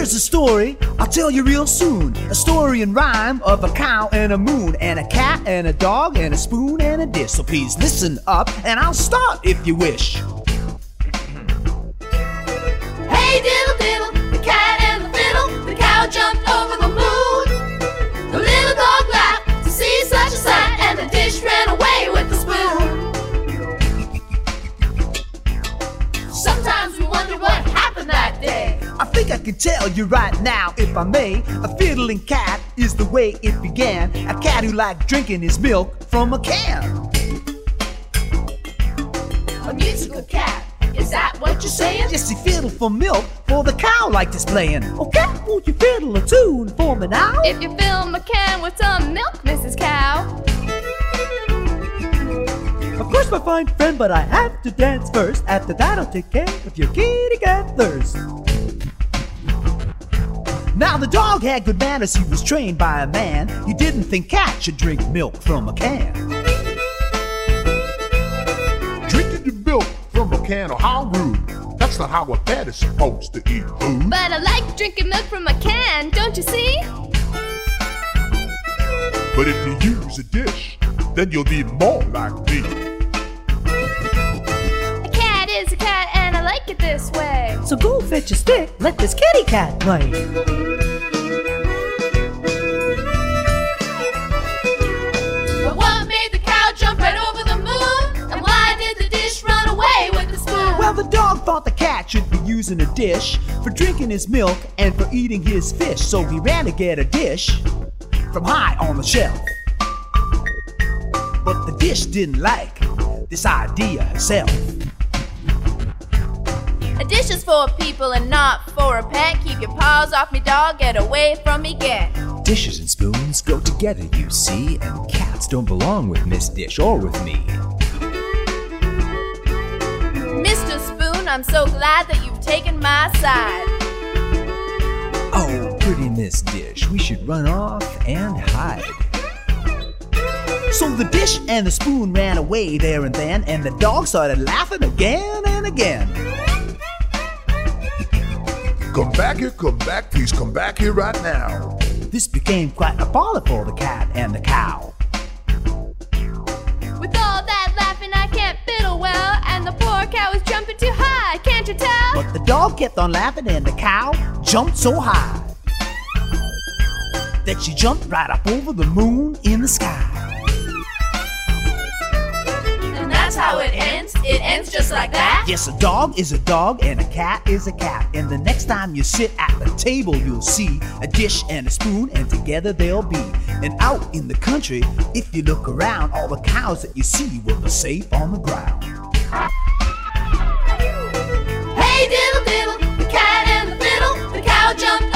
Here's a story I'll tell you real soon. A story in rhyme of a cow and a moon, and a cat and a dog and a spoon and a dish. So please listen up and I'll start if you wish. Hey diddle diddle, the cat and the fiddle, the cow jumped over the moon. The little dog laughed to see such a sight, and the dish ran away with the spoon. Sometimes we wonder what happened that day. I think I can tell you right now, if I may. A fiddling cat is the way it began. A cat who liked drinking his milk from a can. A musical cat, is that what you're saying? Yes, he fiddled for milk for the cow like this playing. Oh cat, won't you fiddle a tune for me now? If you fill my can with some milk, Mrs. Cow. Of course, my fine friend, but I have to dance first. After that, I'll take care of your kitty cat thirst. Now the dog had good manners, he was trained by a man. He didn't think cats should drink milk from a can. Drinking the milk from a can, or how rude. That's not how a cat is supposed to eat food. But I like drinking milk from a can, don't you see? But if you use a dish, then you'll need more like me. A cat is a cat and I like it this way. So go fetch a stick, let this kitty cat play. But what made the cow jump right over the moon? And why did the dish run away with the spoon? Well, the dog thought the cat should be using a dish for drinking his milk and for eating his fish. So he ran to get a dish from high on the shelf. But the dish didn't like this idea herself. A dish is for people and not for a pet. Keep your paws off me, dog, get away from me, get. Dishes and spoons go together, you see, and cats don't belong with Miss Dish or with me. Mr. Spoon, I'm so glad that you've taken my side. Oh, pretty Miss Dish, we should run off and hide. So the dish and the spoon ran away there and then, and the dog started laughing again and again. Come back, please come back here right now. This became quite a bother for the cat and the cow. With all that laughing, I can't fiddle well, and the poor cow is jumping too high, can't you tell? But the dog kept on laughing and the cow jumped so high that she jumped right up over the moon in the sky. And that's how it ends? It ends just like that? Yes, a dog is a dog and a cat is a cat. And the next time you sit at the table, you'll see a dish and a spoon, and together they'll be. And out in the country, if you look around, all the cows that you see will be safe on the ground. Hey diddle diddle, the cat and the fiddle, the cow jumped